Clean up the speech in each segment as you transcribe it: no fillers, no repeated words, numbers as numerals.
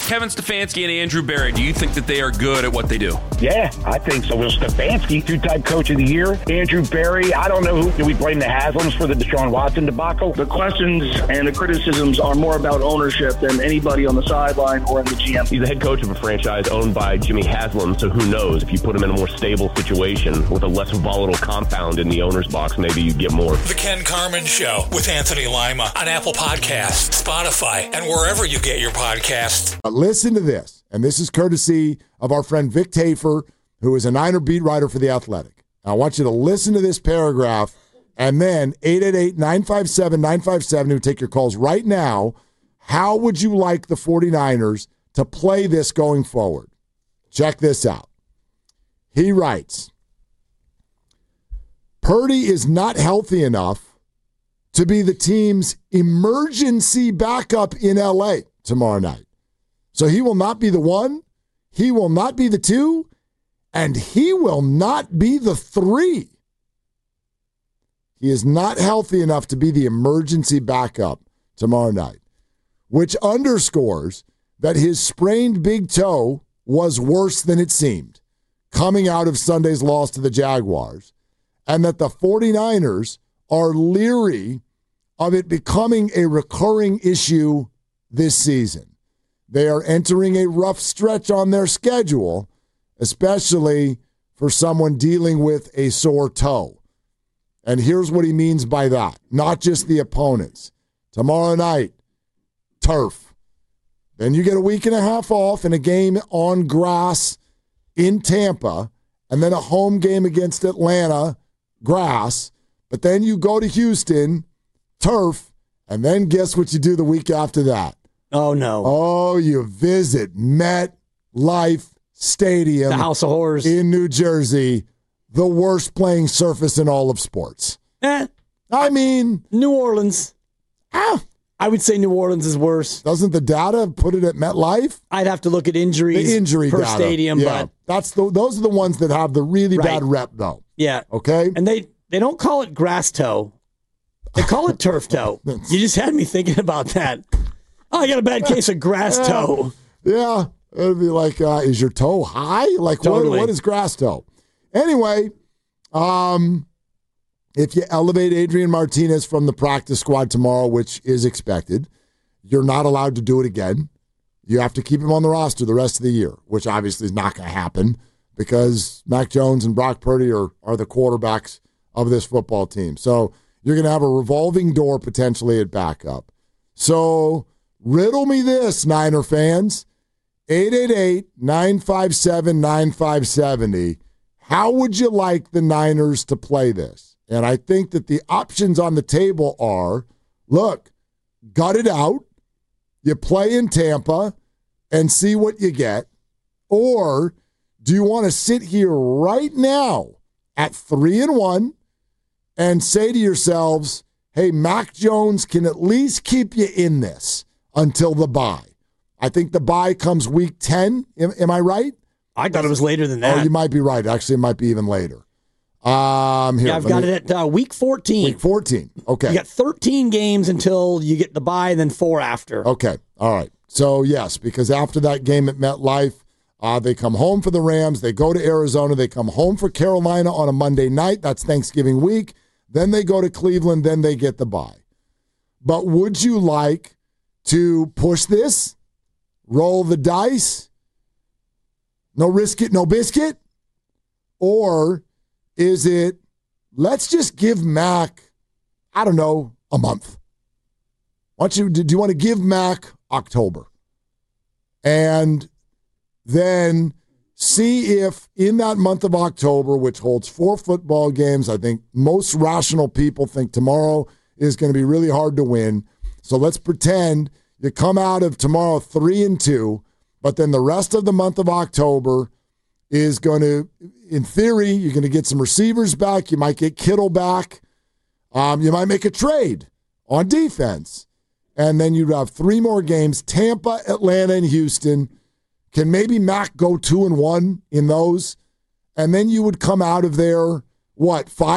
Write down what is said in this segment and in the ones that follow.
Kevin Stefanski and Andrew Berry, do you think that they are good at what they do? Yeah, I think so. Will Stefanski, two-time coach of the year. Andrew Berry, I don't know who. Do we blame the Haslams for the Deshaun Watson debacle? The questions and the criticisms are more about ownership than anybody on the sideline or in the GM. He's the head coach of a franchise owned by Jimmy Haslam, so who knows? If you put him in a more stable situation with a less volatile compound in the owner's box, maybe you get more. The Ken Carman Show with Anthony Lima on Apple Podcasts, Spotify, and wherever you get your podcasts. Listen to this, and this is courtesy of our friend Vic Tafer, who is a Niner beat writer for The Athletic. I want you to listen to this paragraph, and then 888-957-9570, who take your calls right now. How would you like the 49ers to play this going forward? Check this out. He writes, Purdy is not healthy enough to be the team's emergency backup in L.A. tomorrow night. So he will not be the 1, he will not be the 2, and he will not be the 3. He is not healthy enough to be the emergency backup tomorrow night, which underscores that his sprained big toe was worse than it seemed coming out of Sunday's loss to the Jaguars, and that the 49ers are leery of it becoming a recurring issue this season. They are entering a rough stretch on their schedule, especially for someone dealing with a sore toe. And here's what he means by that. Not just the opponents. Tomorrow night, turf. Then you get a week and a half off and a game on grass in Tampa, and then a home game against Atlanta, grass. But then you go to Houston, turf, and then guess what you do the week after that? Oh, no. Oh, you visit MetLife Stadium. The House of Horrors. In New Jersey, the worst playing surface in all of sports. I mean, New Orleans. I would say New Orleans is worse. Doesn't the data put it at MetLife? I'd have to look at injuries the injury per data. stadium. Yeah. But those are the ones that have the really bad rep, though. Yeah. Okay? And they don't call it grass toe. They call it turf toe. You just had me thinking about that. Oh, I got a bad case of grass toe. Yeah. It would be like, is your toe high? Like, totally. What is grass toe? Anyway, if you elevate Adrian Martinez from the practice squad tomorrow, which is expected, you're not allowed to do it again. You have to keep him on the roster the rest of the year, which obviously is not going to happen because Mac Jones and Brock Purdy are the quarterbacks of this football team. So you're going to have a revolving door potentially at backup. So riddle me this, Niner fans. 888-957-9570. How would you like the Niners to play this? And I think that the options on the table are, look, gut it out. You play in Tampa and see what you get. Or do you want to sit here right now at 3-1 and say to yourselves, hey, Mac Jones can at least keep you in this until the bye? I think the bye comes week 10. Am I right? I thought it was later than that. Oh, you might be right. Actually, it might be even later. Here, I've got it at week 14. Week 14. Okay. You got 13 games until you get the bye, then 4 after. Okay. All right. So, yes, because after that game at MetLife, they come home for the Rams. They go to Arizona. They come home for Carolina on a Monday night. That's Thanksgiving week. Then they go to Cleveland. Then they get the bye. But would you like to push this? Roll the dice? No risk it, no biscuit? Or is it, let's just give Mac, I don't know, a month? Do you want to give Mac October? And then see if in that month of October, which holds 4 football games, I think most rational people think tomorrow is going to be really hard to win. So let's pretend you come out of tomorrow 3-2, but then the rest of the month of October is going to, in theory, you're going to get some receivers back. You might get Kittle back. You might make a trade on defense. And then you'd have 3 more games, Tampa, Atlanta, and Houston. Can maybe Mac go 2-1 in those? And then you would come out of there,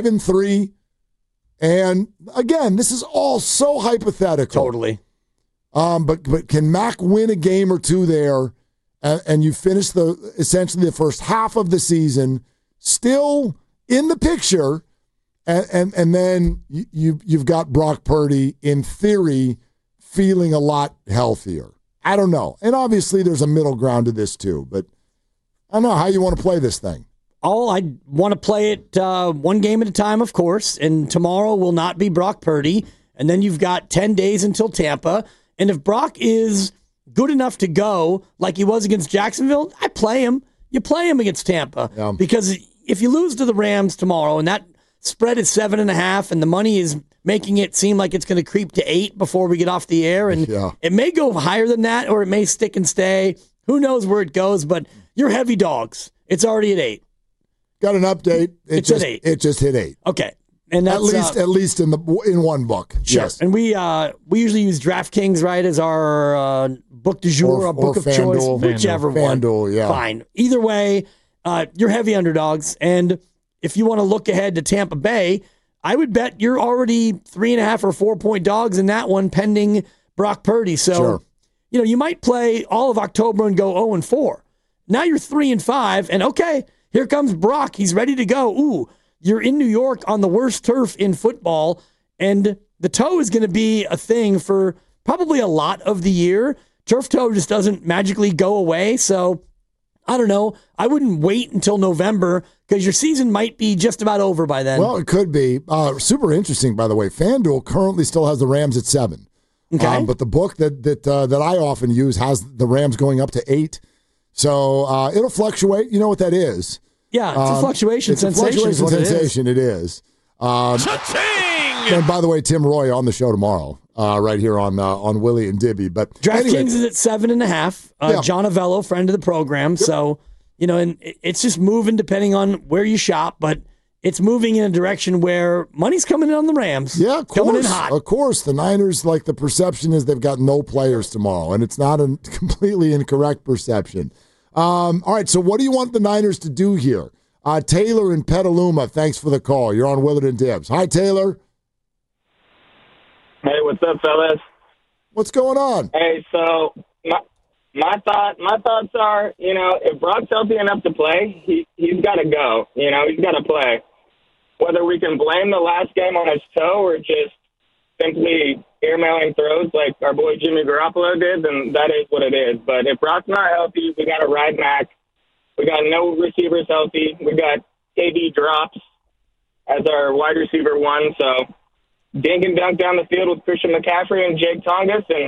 5-3? And again, this is all so hypothetical. Totally. But can Mac win a game or two there, and you finish essentially the first half of the season still in the picture, and then you've got Brock Purdy in theory feeling a lot healthier. I don't know, and obviously there's a middle ground to this too, but I don't know how you want to play this thing. Oh, I want to play it one game at a time, of course, and tomorrow will not be Brock Purdy, and then you've got 10 days until Tampa, and if Brock is good enough to go like he was against Jacksonville, I play him. You play him against Tampa because if you lose to the Rams tomorrow and that spread is 7.5 and the money is making it seem like it's going to creep to 8 before we get off the air, and it may go higher than that or it may stick and stay. Who knows where it goes, but you're heavy dogs. It's already at 8. Got an update. It's at 8. It just hit 8. Okay. And that's, at least in one book. Sure. Yes. And we usually use DraftKings, right, as our book du jour, or book of choice, whichever one. FanDuel, yeah. Fine. Either way, you're heavy underdogs. And if you want to look ahead to Tampa Bay, I would bet you're already 3.5 or 4 point dogs in that one pending Brock Purdy. So, you might play all of October and go 0-4. Now you're 3-5, and okay, here comes Brock. He's ready to go. Ooh, you're in New York on the worst turf in football, and the toe is going to be a thing for probably a lot of the year. Turf toe just doesn't magically go away, so I don't know. I wouldn't wait until November because your season might be just about over by then. Well, it could be. Super interesting, by the way. FanDuel currently still has the Rams at 7. Okay. But the book that I often use has the Rams going up to 8. So it'll fluctuate. You know what that is. Yeah, it's a fluctuation sensation. It's a fluctuation sensation, it is. And by the way, Tim Roy on the show tomorrow, right here on Willie and Dibby. But DraftKings is at 7.5. John Avello, friend of the program. Yep. So, and it's just moving depending on where you shop, but it's moving in a direction where money's coming in on the Rams. Yeah, of course. Coming in hot. Of course. The Niners, like the perception is they've got no players tomorrow, and it's not a completely incorrect perception. All right, so what do you want the Niners to do here? Taylor in Petaluma, thanks for the call. You're on Willard and Dibs. Hi, Taylor. Hey, what's up, fellas? What's going on? Hey, so my thoughts are, if Brock's healthy enough to play, he's got to go. He's got to play. Whether we can blame the last game on his toe or just simply airmailing throws like our boy Jimmy Garoppolo did, then that is what it is. But if Brock's not healthy, we got to ride Mac. We got no receivers healthy. We got KB drops as our wide receiver 1. So dink and dunk down the field with Christian McCaffrey and Jake Tongas and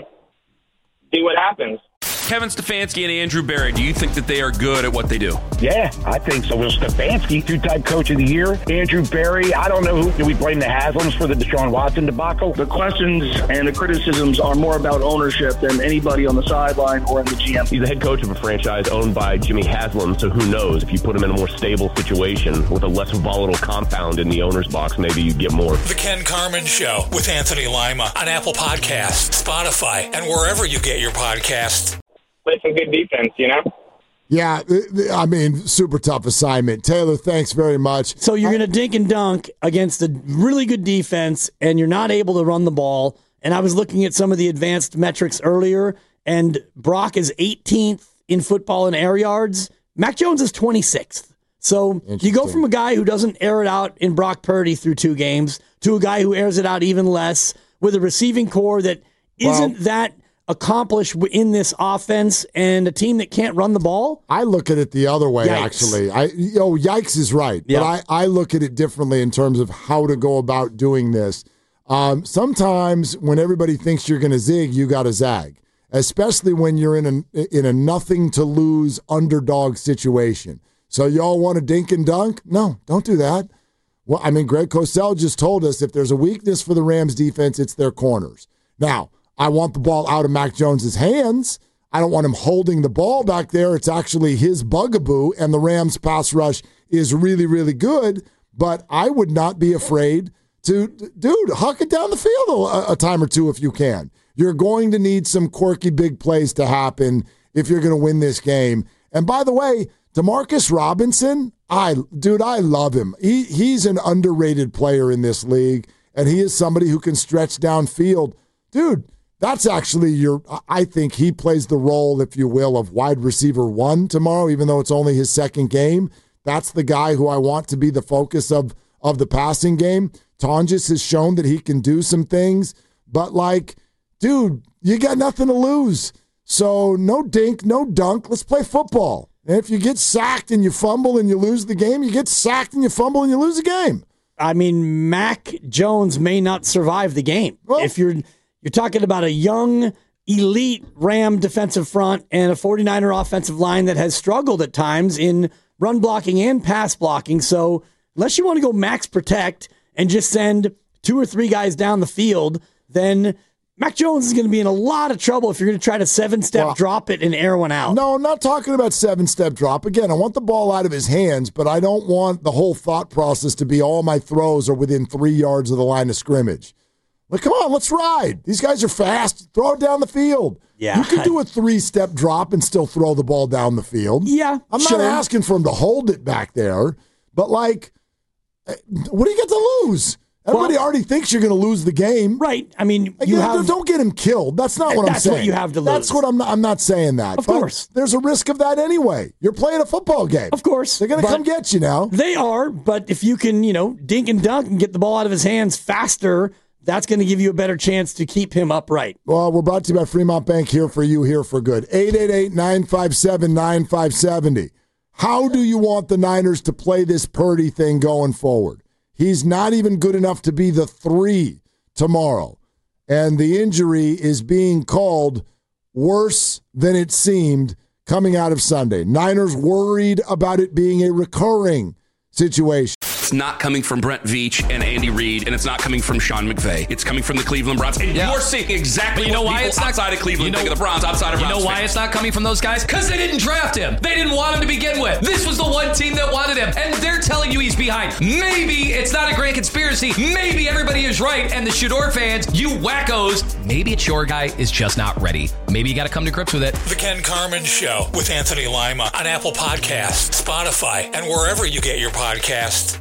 see what happens. Kevin Stefanski and Andrew Berry, do you think that they are good at what they do? Yeah, I think so. Will Stefanski, 2-time coach of the year. Andrew Berry, I don't know who. Do we blame the Haslams for the Deshaun Watson debacle? The questions and the criticisms are more about ownership than anybody on the sideline or in the GM. He's the head coach of a franchise owned by Jimmy Haslam, so who knows? If you put him in a more stable situation with a less volatile compound in the owner's box, maybe you get more. The Ken Carman Show with Anthony Lima on Apple Podcasts, Spotify, and wherever you get your podcasts. Play some good defense, Yeah, I mean, super tough assignment. Taylor, thanks very much. So you're going to dink and dunk against a really good defense, and you're not able to run the ball. And I was looking at some of the advanced metrics earlier, and Brock is 18th in football in air yards. Mac Jones is 26th. So you go from a guy who doesn't air it out in Brock Purdy through 2 games to a guy who airs it out even less with a receiving core that isn't that accomplished in this offense and a team that can't run the ball? I look at it the other way, Yikes. actually. Yikes is right. Yep. But I look at it differently in terms of how to go about doing this. Sometimes when everybody thinks you're going to zig, you got to zag, especially when you're in a nothing-to-lose underdog situation. So y'all want to dink and dunk? No, don't do that. Well, I mean, Greg Cosell just told us if there's a weakness for the Rams defense, it's their corners. Now, I want the ball out of Mac Jones's hands. I don't want him holding the ball back there. It's actually his bugaboo, and the Rams' pass rush is really, really good. But I would not be afraid to, huck it down the field a time or two if you can. You're going to need some quirky big plays to happen if you're going to win this game. And by the way, Demarcus Robinson, I love him. He's an underrated player in this league, and he is somebody who can stretch downfield. Dude, that's actually I think he plays the role, if you will, of wide receiver 1 tomorrow, even though it's only his second game. That's the guy who I want to be the focus of the passing game. Tonjes has shown that he can do some things, but dude, you got nothing to lose. So no dink, no dunk. Let's play football. And if you get sacked and you fumble and you lose the game, you get sacked and you fumble and you lose the game. I mean, Mac Jones may not survive the game. Well, if you're talking about a young, elite Ram defensive front and a 49er offensive line that has struggled at times in run blocking and pass blocking. So unless you want to go max protect and just send 2 or 3 guys down the field, then Mac Jones is going to be in a lot of trouble if you're going to try to 7-step drop it and air one out. No, I'm not talking about 7-step drop. Again, I want the ball out of his hands, but I don't want the whole thought process to be all my throws are within 3 yards of the line of scrimmage. Come on, let's ride. These guys are fast. Throw it down the field. Yeah, you can do a 3-step drop and still throw the ball down the field. Yeah, I'm not asking for him to hold it back there, but what do you get to lose? Everybody already thinks you're going to lose the game. Right. I mean, don't get him killed. That's not what I'm saying. That's what you have to lose. That's what I'm not saying that. Of course. There's a risk of that anyway. You're playing a football game. Of course. They're going to come get you now. They are, but if you can, dink and dunk and get the ball out of his hands faster, that's going to give you a better chance to keep him upright. Well, we're brought to you by Fremont Bank, here for you, here for good. 888-957-9570. How do you want the Niners to play this Purdy thing going forward? He's not even good enough to be the 3 tomorrow. And the injury is being called worse than it seemed coming out of Sunday. Niners worried about it being a recurring situation. It's not coming from Brent Veach and Andy Reid, and it's not coming from Sean McVay. It's coming from the Cleveland Browns. And you're seeing exactly what people outside of Cleveland think of the Browns, outside of Browns. You know why it's not coming from those guys? Because they didn't draft him. They didn't want him to begin with. This was the one team that wanted him, and they're telling you he's behind. Maybe it's not a grand conspiracy. Maybe everybody is right, and the Shador fans, you wackos, maybe it's your guy is just not ready. Maybe you got to come to grips with it. The Ken Carman Show with Anthony Lima on Apple Podcasts, Spotify, and wherever you get your podcasts.